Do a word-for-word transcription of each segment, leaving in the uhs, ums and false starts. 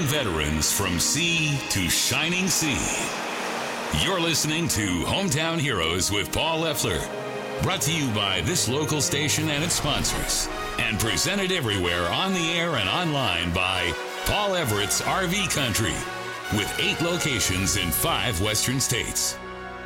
veterans from sea to shining sea. You're listening to Hometown Heroes with Paul Leffler. Brought to you by this local station and its sponsors. And presented everywhere on the air and online by Paul Everett's R V Country. With eight locations in five western states.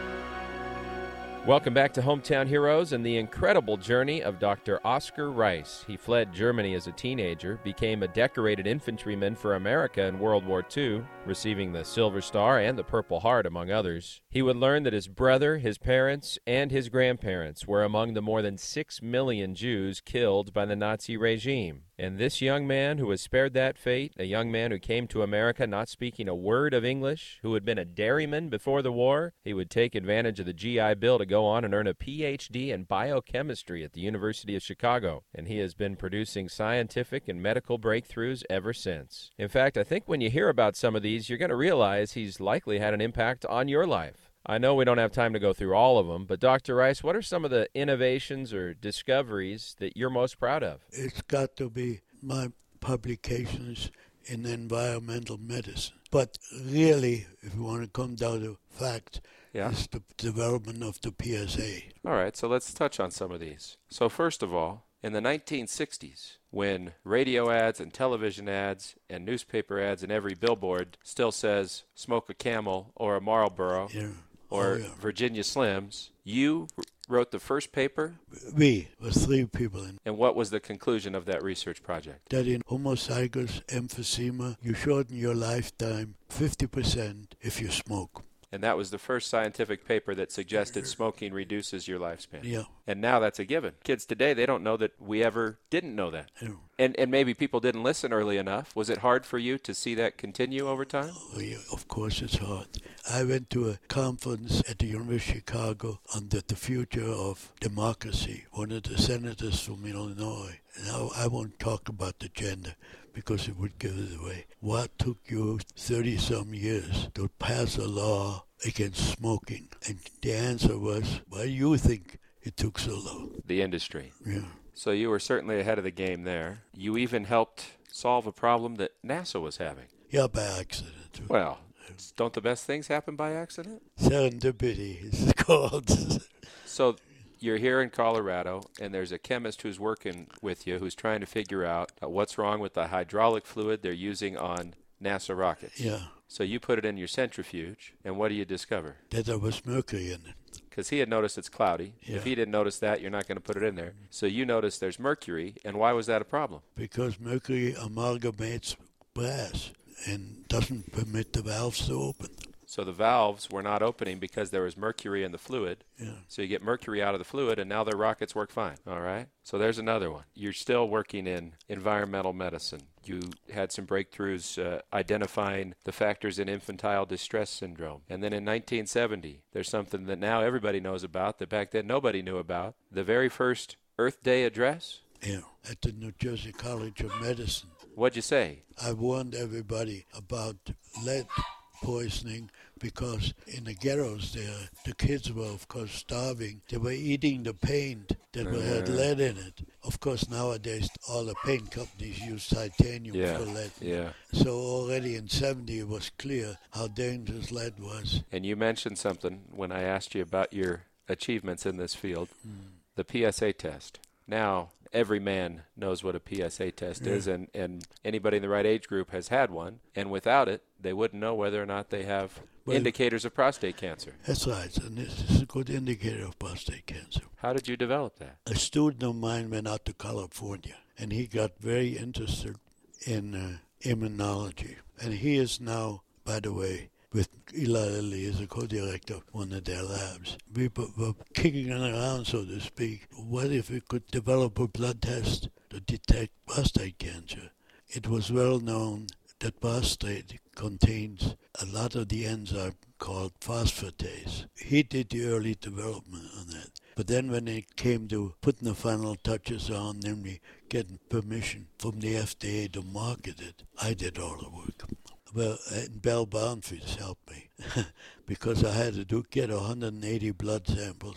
Welcome back to Hometown Heroes and the incredible journey of Doctor Oscar Rice. He fled Germany as a teenager, became a decorated infantryman for America in World War Two, receiving the Silver Star and the Purple Heart, among others. He would learn that his brother, his parents, and his grandparents were among the more than six million Jews killed by the Nazi regime. And this young man who was spared that fate, a young man who came to America not speaking a word of English, who had been a dairyman before the war, he would take advantage of the G I Bill to go on and earn a P H D in biochemistry at the University of Chicago. And he has been producing scientific and medical breakthroughs ever since. In fact, I think when you hear about some of these, you're going to realize he's likely had an impact on your life. I know we don't have time to go through all of them, but Doctor Rice, what are some of the innovations or discoveries that you're most proud of? It's got to be my publications in environmental medicine. But really, if you want to come down to facts, yeah. It's the development of the P S A. All right, so let's touch on some of these. So first of all, in the nineteen sixties, when radio ads and television ads and newspaper ads and every billboard still says smoke a Camel or a Marlboro, yeah. or oh, yeah. Virginia Slims, you wrote the first paper? We, was three people in. And what was the conclusion of that research project? That in homozygous emphysema, you shorten your lifetime fifty percent if you smoke. And that was the first scientific paper that suggested smoking reduces your lifespan. Yeah. And now that's a given. Kids today, they don't know that we ever didn't know that. Yeah. And and maybe people didn't listen early enough. Was it hard for you to see that continue over time? Oh, yeah, of course it's hard. I went to a conference at the University of Chicago on the, the future of democracy. One of the senators from Illinois. Now, I won't talk about the gender because it would give it away. What took you thirty-some years to pass a law against smoking? And the answer was, why do you think it took so long? The industry. Yeah. So you were certainly ahead of the game there. You even helped solve a problem that NASA was having. Yeah, by accident. Well, don't the best things happen by accident? Serendipity, it's called. So you're here in Colorado, and there's a chemist who's working with you who's trying to figure out uh, what's wrong with the hydraulic fluid they're using on NASA rockets. Yeah. So you put it in your centrifuge, and what do you discover? That there was mercury in it. Because he had noticed it's cloudy. Yeah. If he didn't notice that, you're not going to put it in there. So you noticed there's mercury, and why was that a problem? Because mercury amalgamates brass and doesn't permit the valves to open. So the valves were not opening because there was mercury in the fluid. Yeah. So you get mercury out of the fluid, and now their rockets work fine. All right? So there's another one. You're still working in environmental medicine. You had some breakthroughs uh, identifying the factors in infantile distress syndrome. And then in nineteen seventy, there's something that now everybody knows about that back then nobody knew about. The very first Earth Day address. Yeah, at the New Jersey College of Medicine. What'd you say? I warned everybody about lead poisoning because in the ghettos there, the kids were, of course, starving. They were eating the paint that uh, had lead in it. Of course, nowadays, all the paint companies use titanium yeah, for lead. Yeah. So already in seventy, it was clear how dangerous lead was. And you mentioned something when I asked you about your achievements in this field, mm. the P S A test. Now, every man knows what a P S A test yeah. is, and, and anybody in the right age group has had one. And without it, they wouldn't know whether or not they have well, indicators of prostate cancer. That's right, and this is a good indicator of prostate cancer. How did you develop that? A student of mine went out to California, and he got very interested in uh, immunology. And he is now, by the way, with Eli Lilly as a co-director of one of their labs. We were kicking it around, so to speak. What if we could develop a blood test to detect prostate cancer? It was well known that prostate contains a lot of the enzyme called phosphatase. He did the early development on that. But then when it came to putting the final touches on, namely getting permission from the F D A to market it, I did all the work. Well, and Bell Boundaries helped me because I had to do get one hundred eighty blood samples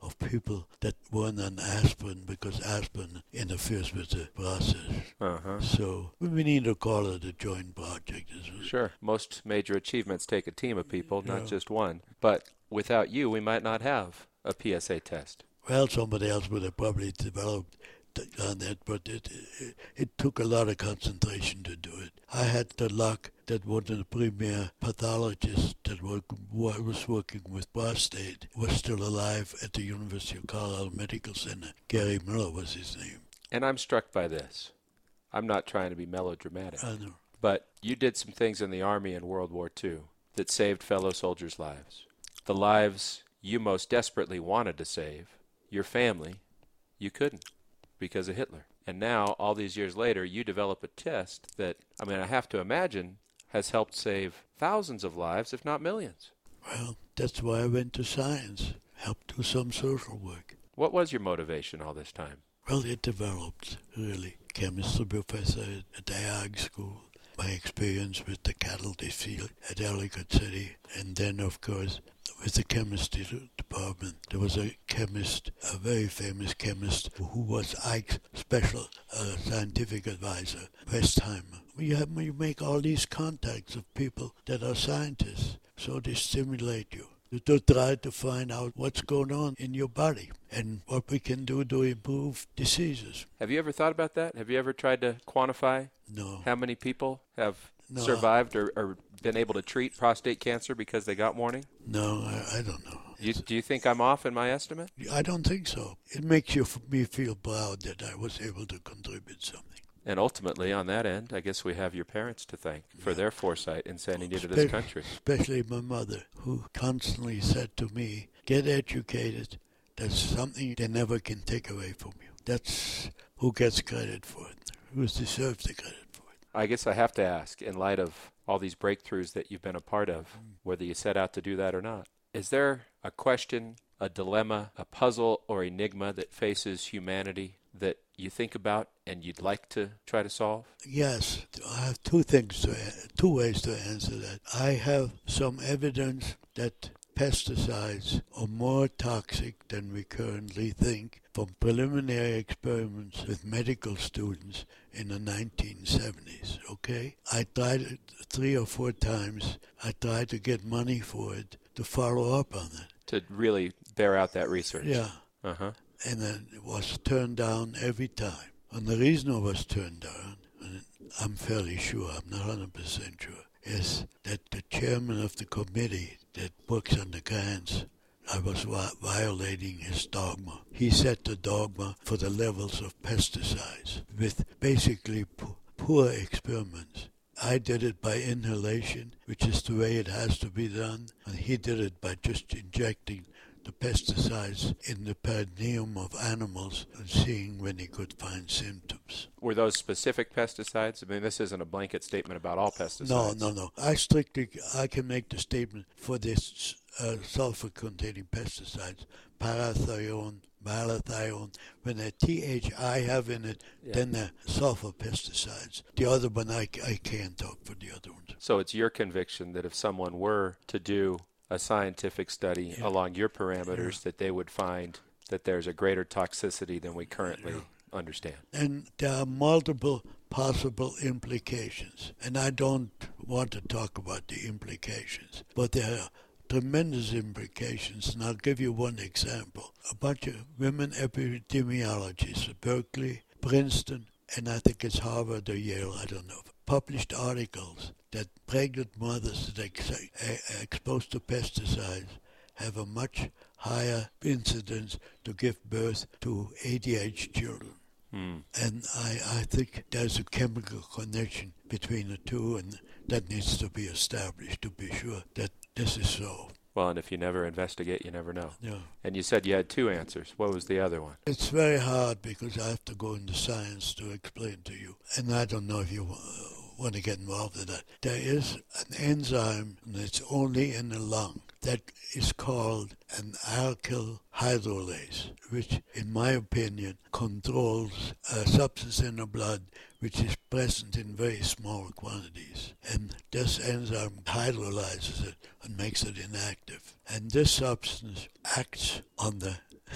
of people that weren't on aspirin because aspirin interferes with the process. Uh-huh. So we need to call it a joint project. Sure. Most major achievements take a team of people, not Yeah. just one. But without you, we might not have a P S A test. Well, somebody else would have probably developed on that, but it, it it took a lot of concentration to do it. I had the luck that one of the premier pathologists that work, was working with prostate was still alive at the University of Colorado Medical Center. Gary Miller was his name. And I'm struck by this. I'm not trying to be melodramatic. I know. But you did some things in the Army in World War Two that saved fellow soldiers' lives. The lives you most desperately wanted to save, your family, you couldn't because of Hitler. And now, all these years later, you develop a test that, I mean, I have to imagine, has helped save thousands of lives, if not millions. Well, that's why I went to science, helped do some social work. What was your motivation all this time? Well, it developed, really. Chemistry professor at the ag school, my experience with the cattle they feed at Ellicott City, and then, of course, with the chemistry department. There was a chemist, a very famous chemist, who was Ike's special uh, scientific advisor, Westheimer. You, have, you make all these contacts of people that are scientists, so they stimulate you to try to find out what's going on in your body and what we can do to improve diseases. Have you ever thought about that? Have you ever tried to quantify No. how many people have No. survived or, or been able to treat prostate cancer because they got warning? No, I, I don't know. You, do you think I'm off in my estimate? I don't think so. It makes you me feel proud that I was able to contribute something. And ultimately, on that end, I guess we have your parents to thank for Yeah. their foresight in sending you to this Espe- country. Especially my mother, who constantly said to me, get educated. That's something they never can take away from you. That's who gets credit for it, who deserves the credit for it. I guess I have to ask, in light of all these breakthroughs that you've been a part of, whether you set out to do that or not, is there a question, a dilemma, a puzzle, or enigma that faces humanity that you think about and you'd like to try to solve? Yes, I have two things, to, two ways to answer that. I have some evidence that pesticides are more toxic than we currently think from preliminary experiments with medical students in the nineteen seventies, okay? I tried it three or four times. I tried to get money for it to follow up on it. To really bear out that research? Yeah. Uh-huh. And then it was turned down every time. And the reason it was turned down, and I'm fairly sure, I'm not one hundred percent sure, is that the chairman of the committee that works on the grants, I was vi- violating his dogma. He set the dogma for the levels of pesticides with basically po- poor experiments. I did it by inhalation, which is the way it has to be done, and he did it by just injecting the pesticides in the perineum of animals and seeing when he could find symptoms. Were those specific pesticides? I mean, this isn't a blanket statement about all pesticides. No, no, no. I strictly, I can make the statement for this uh, sulfur-containing pesticides, parathione, malathione. When the T H I have in it, Yeah. then the sulfur pesticides. The other one, I, I can't talk for the other ones. So it's your conviction that if someone were to do a scientific study Yeah. along your parameters, that they would find that there's a greater toxicity than we currently Yeah. understand. And there are multiple possible implications. And I don't want to talk about the implications, but there are tremendous implications. And I'll give you one example. A bunch of women epidemiologists at Berkeley, Princeton, and I think it's Harvard or Yale, I don't know, published articles that pregnant mothers that are ex- exposed to pesticides have a much higher incidence to give birth to A D H children. Hmm. And I, I think there's a chemical connection between the two, and that needs to be established to be sure that this is so. Well, and if you never investigate, you never know. Yeah. And you said you had two answers. What was the other one? It's very hard because I have to go into science to explain to you. And I don't know if you uh, want to get involved in that. There is an enzyme, and it's only in the lung, that is called an alkyl hydrolase, which, in my opinion, controls a substance in the blood which is present in very small quantities. And this enzyme hydrolyzes it and makes it inactive. And this substance acts on the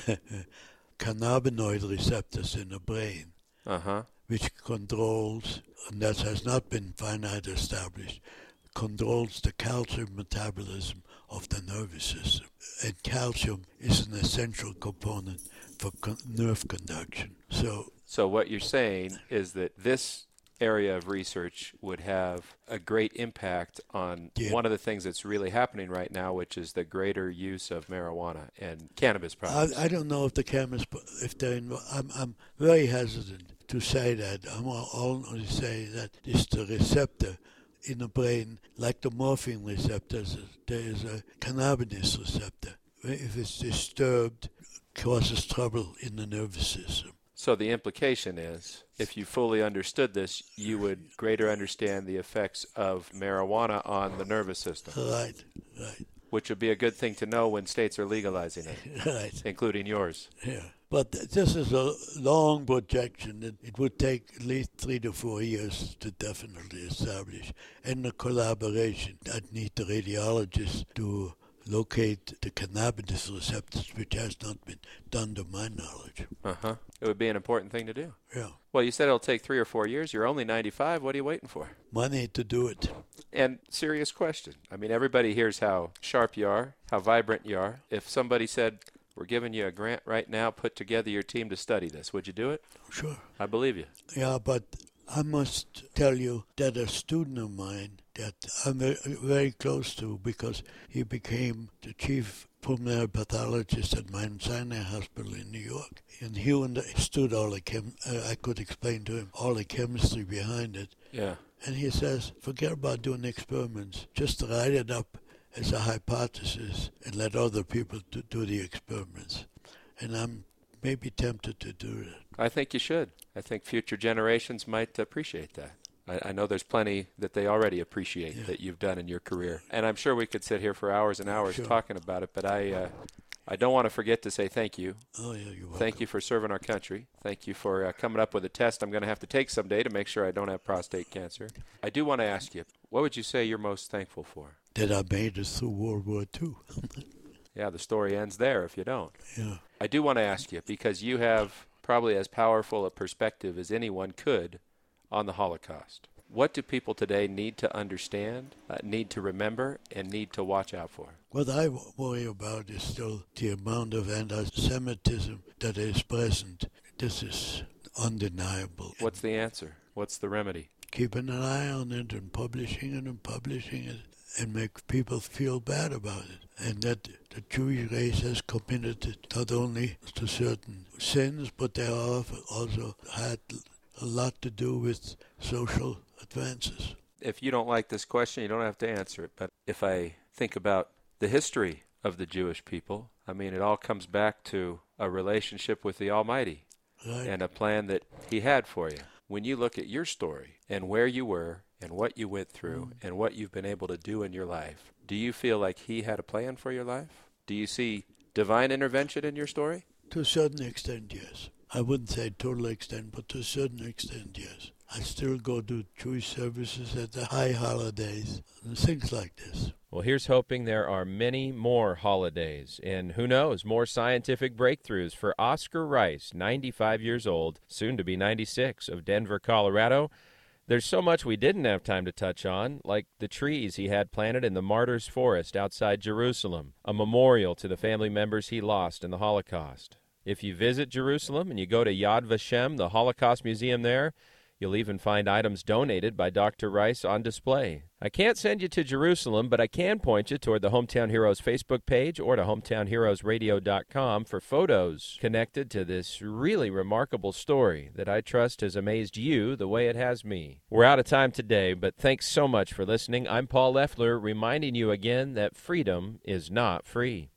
cannabinoid receptors in the brain, Uh-huh. which controls, and that has not been finite established, controls the calcium metabolism of the nervous system. And calcium is an essential component for con- nerve conduction. So, So what you're saying is that this area of research would have a great impact on Yeah. one of the things that's really happening right now, which is the greater use of marijuana and cannabis products. I, I don't know if the chemists, if they're involved. I'm, I'm very hesitant to say that. I'm only saying that it's the receptor in the brain, like the morphine receptors. There is a cannabis receptor. If it's disturbed, it causes trouble in the nervous system. So the implication is, if you fully understood this, you would greater understand the effects of marijuana on the nervous system, Right, right, which would be a good thing to know when states are legalizing it, right. including yours. Yeah. But this is a long projection. It, it would take at least three to four years to definitely establish. And the collaboration, I'd need the radiologist to locate the cannabis receptors, which has not been done to my knowledge. Uh-huh. It would be an important thing to do. Yeah. Well, you said it'll take three or four years. You're only ninety-five. What are you waiting for? Money to do it. And serious question. I mean, everybody hears how sharp you are, how vibrant you are. If somebody said, we're giving you a grant right now, put together your team to study this, would you do it? Sure. I believe you. Yeah, but I must tell you that a student of mine that I'm very, very close to, because he became the chief pulmonary pathologist at Mount Sinai Hospital in New York. And he understood all the chem. Uh, I could explain to him all the chemistry behind it. Yeah. And he says, forget about doing experiments. Just write it up as a hypothesis and let other people do, do the experiments. And I'm maybe tempted to do that. I think you should. I think future generations might appreciate that. I, I know there's plenty that they already appreciate Yeah. that you've done in your career. And I'm sure we could sit here for hours and hours Sure. talking about it, but I uh, I don't want to forget to say thank you. Oh, yeah, you're welcome. Thank you for serving our country. Thank you for uh, coming up with a test I'm going to have to take someday to make sure I don't have prostate cancer. I do want to ask you, what would you say you're most thankful for? That I made it through World War Two. Yeah, the story ends there if you don't. Yeah. I do want to ask you, because you have probably as powerful a perspective as anyone could on the Holocaust. What do people today need to understand, uh, need to remember, and need to watch out for? What I w- worry about is still the amount of anti-Semitism that is present. This is undeniable. What's the answer? What's the remedy? Keeping an eye on it and publishing it and publishing it and make people feel bad about it. And that the Jewish race has committed not only to certain sins, but they have also had a lot to do with social advances. If you don't like this question, you don't have to answer it. But if I think about the history of the Jewish people, I mean, it all comes back to a relationship with the Almighty Right? and a plan that He had for you. When you look at your story and where you were and what you went through and what you've been able to do in your life, do you feel like He had a plan for your life? Do you see divine intervention in your story? To a certain extent, yes. I wouldn't say total extent, but to a certain extent, yes. I still go to Jewish services at the high holidays and things like this. Well, here's hoping there are many more holidays, and who knows, more scientific breakthroughs for Oscar Rice, ninety-five years old, soon to be ninety-six, of Denver, Colorado. There's so much we didn't have time to touch on, like the trees he had planted in the Martyrs Forest outside Jerusalem, a memorial to the family members he lost in the Holocaust. If you visit Jerusalem and you go to Yad Vashem, the Holocaust Museum there, you'll even find items donated by Doctor Rice on display. I can't send you to Jerusalem, but I can point you toward the Hometown Heroes Facebook page or to hometown heroes radio dot com for photos connected to this really remarkable story that I trust has amazed you the way it has me. We're out of time today, but thanks so much for listening. I'm Paul Leffler, reminding you again that freedom is not free.